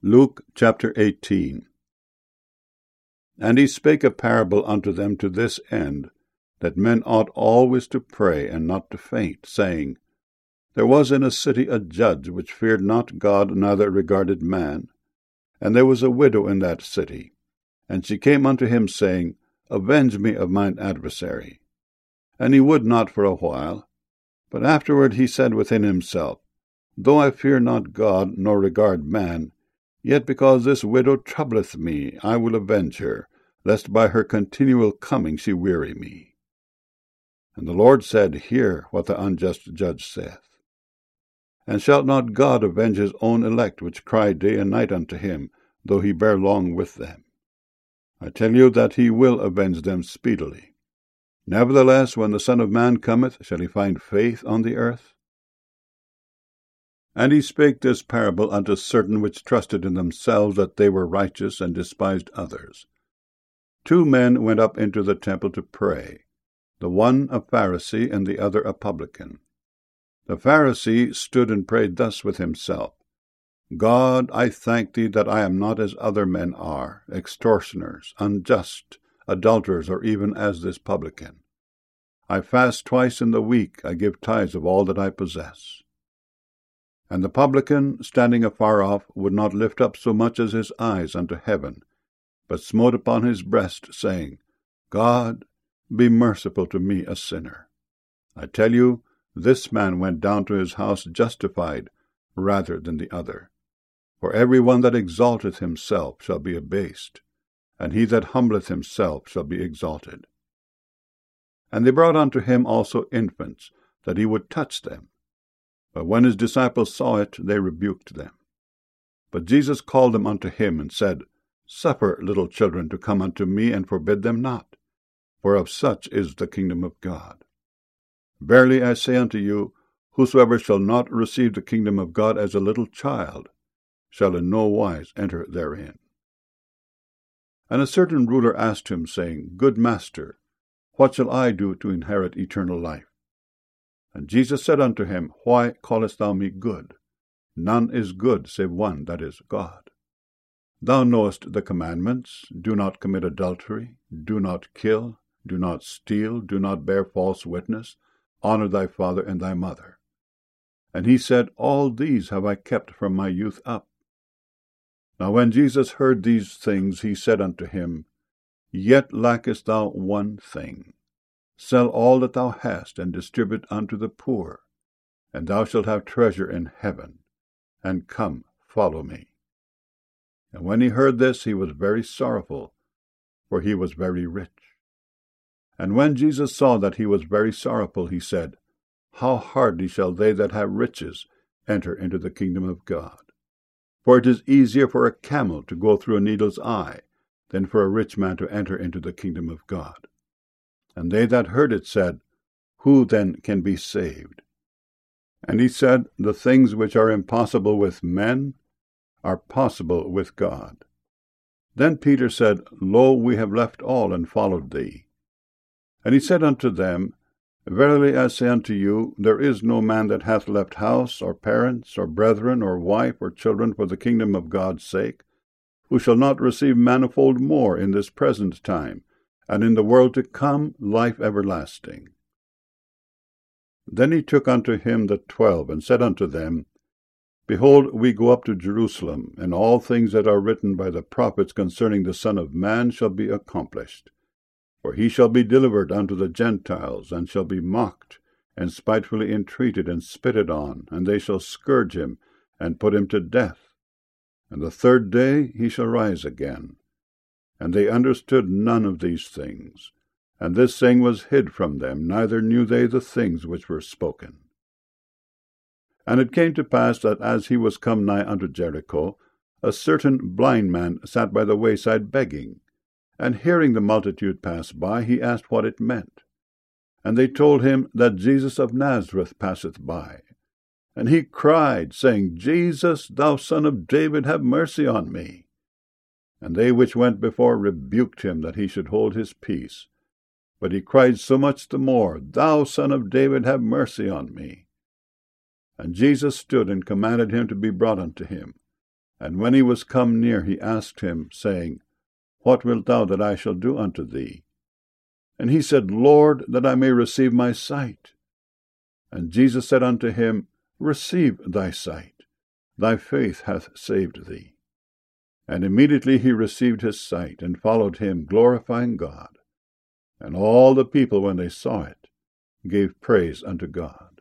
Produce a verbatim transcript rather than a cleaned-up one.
Luke chapter eighteen. And he spake a parable unto them to this end, that men ought always to pray and not to faint, saying, There was in a city a judge which feared not God, neither regarded man. And there was a widow in that city. And she came unto him, saying, Avenge me of mine adversary. And he would not for a while. But afterward he said within himself, Though I fear not God, nor regard man, yet because this widow troubleth me, I will avenge her, lest by her continual coming she weary me. And the Lord said, Hear what the unjust judge saith. And shall not God avenge his own elect, which cry day and night unto him, though he bear long with them? I tell you that he will avenge them speedily. Nevertheless, when the Son of Man cometh, shall he find faith on the earth? And he spake this parable unto certain which trusted in themselves that they were righteous, and despised others. Two men went up into the temple to pray, the one a Pharisee, and the other a publican. The Pharisee stood and prayed thus with himself, God, I thank thee that I am not as other men are, extortioners, unjust, adulterers, or even as this publican. I fast twice in the week, I give tithes of all that I possess. And the publican, standing afar off, would not lift up so much as his eyes unto heaven, but smote upon his breast, saying, God, be merciful to me, a sinner. I tell you, this man went down to his house justified rather than the other. For every one that exalteth himself shall be abased, and he that humbleth himself shall be exalted. And they brought unto him also infants, that he would touch them. But when his disciples saw it, they rebuked them. But Jesus called them unto him, and said, Suffer little children to come unto me, and forbid them not, for of such is the kingdom of God. Verily I say unto you, whosoever shall not receive the kingdom of God as a little child, shall in no wise enter therein. And a certain ruler asked him, saying, Good master, what shall I do to inherit eternal life? And Jesus said unto him, Why callest thou me good? None is good save one, that is, God. Thou knowest the commandments, Do not commit adultery, do not kill, do not steal, do not bear false witness, honor thy father and thy mother. And he said, All these have I kept from my youth up. Now when Jesus heard these things, he said unto him, Yet lackest thou one thing. Sell all that thou hast, and distribute unto the poor, and thou shalt have treasure in heaven. And come, follow me. And when he heard this, he was very sorrowful, for he was very rich. And when Jesus saw that he was very sorrowful, he said, How hardly shall they that have riches enter into the kingdom of God? For it is easier for a camel to go through a needle's eye than for a rich man to enter into the kingdom of God. And they that heard it said, Who then can be saved? And he said, The things which are impossible with men are possible with God. Then Peter said, Lo, we have left all and followed thee. And he said unto them, Verily I say unto you, there is no man that hath left house, or parents, or brethren, or wife, or children, for the kingdom of God's sake, who shall not receive manifold more in this present time, and in the world to come life everlasting. Then he took unto him the twelve, and said unto them, Behold, we go up to Jerusalem, and all things that are written by the prophets concerning the Son of Man shall be accomplished. For he shall be delivered unto the Gentiles, and shall be mocked, and spitefully entreated, and spitted on, and they shall scourge him, and put him to death. And the third day he shall rise again. And they understood none of these things. And this saying was hid from them, neither knew they the things which were spoken. And it came to pass that as he was come nigh unto Jericho, a certain blind man sat by the wayside begging. And hearing the multitude pass by, he asked what it meant. And they told him that Jesus of Nazareth passeth by. And he cried, saying, Jesus, thou Son of David, have mercy on me. And they which went before rebuked him that he should hold his peace. But he cried so much the more, Thou Son of David, have mercy on me. And Jesus stood and commanded him to be brought unto him. And when he was come near, he asked him, saying, What wilt thou that I shall do unto thee? And he said, Lord, that I may receive my sight. And Jesus said unto him, Receive thy sight. Thy faith hath saved thee. And immediately he received his sight, and followed him, glorifying God. And all the people, when they saw it, gave praise unto God.